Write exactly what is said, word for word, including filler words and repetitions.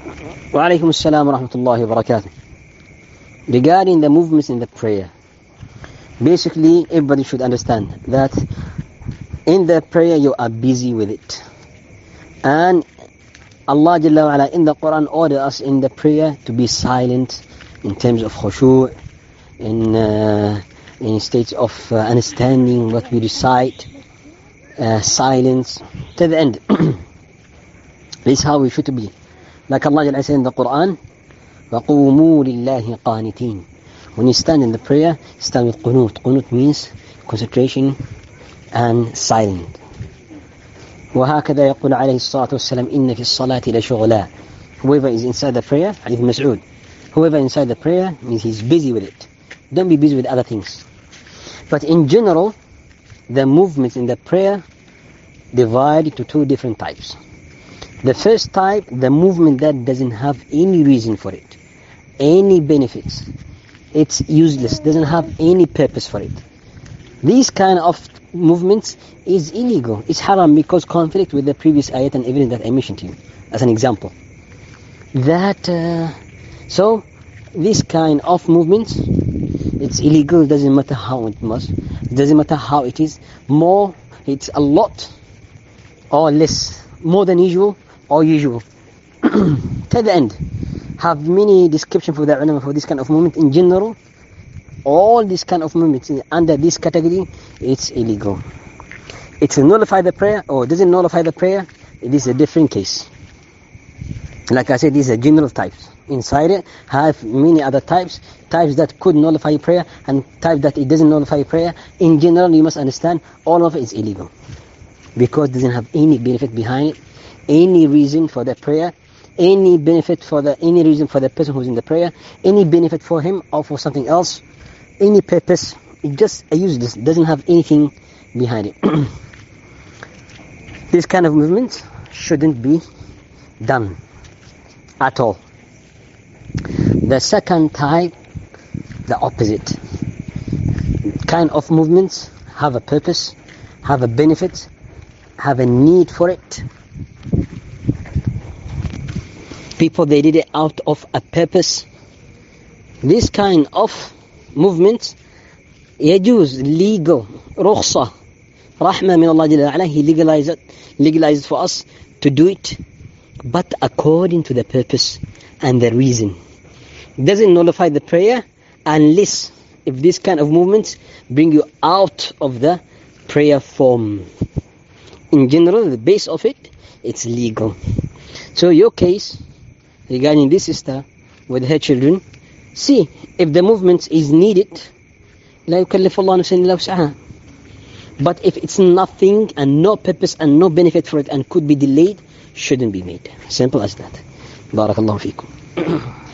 Wa alaykum assalam wa rahmatullahi wa barakatuh. Regarding the movements in the prayer, basically everybody should understand that in the prayer you are busy with it. And Allah Jalla wa Ala in the Quran ordered us in the prayer to be silent in terms of khushu', in, uh, in states of uh, understanding what we recite, uh, silence, to the end. This is how we should be. Like Allah Jalla said in the Quran, وَقُومُوا لِلَّهِ قَانِتِينَ. When you stand in the prayer, stand with qunut. Qunut means concentration and silent. وهكذا يقول عليه الصلاة والسلام إن في الصلاة لشغلا. Whoever is inside the prayer, Hadith Mas'ud, whoever inside the prayer means he's busy with it. Don't be busy with other things. But in general, the movements in the prayer divide into two different types. The first type, the movement that doesn't have any reason for it, any benefits. It's useless, doesn't have any purpose for it. These kind of movements is illegal. It's haram because conflict with the previous ayat and evidence that I mentioned to you as an example. That uh, so this kind of movements, it's illegal. Doesn't matter how it must. Doesn't matter how it is. More, it's a lot or less. More than usual or usual. To the end. Have many description for the ulama for this kind of movement in general. All this kind of movements under this category, it's illegal. It will nullify the prayer or doesn't nullify the prayer. It is a different case. Like I said, these are general types. Inside it, have many other types. Types that could nullify prayer and types that it doesn't nullify prayer. In general, you must understand all of it is illegal because it doesn't have any benefit behind it, any reason for the prayer, any benefit for the any reason for the person who's in the prayer, any benefit for him or for something else, any purpose. It just useless. Doesn't have anything behind it. This kind of movement shouldn't be done at all. The second type, the opposite. Kind of movements have a purpose, have a benefit, have a need for it. People, they did it out of a purpose. This kind of movement, يجوز, legal, رخصة, رحمة من الله جل وعلا. He legalized it, legalized it for us to do it, but according to the purpose and the reason. It doesn't nullify the prayer unless if this kind of movements bring you out of the prayer form. In general, the base of it, it's legal. So your case regarding this sister with her children, see if the movement is needed. لا يكلف الله نفسا إلا وسعها. But if it's nothing and no purpose and no benefit for it and could be delayed, shouldn't be made. Simple as that. بارك الله فيكم.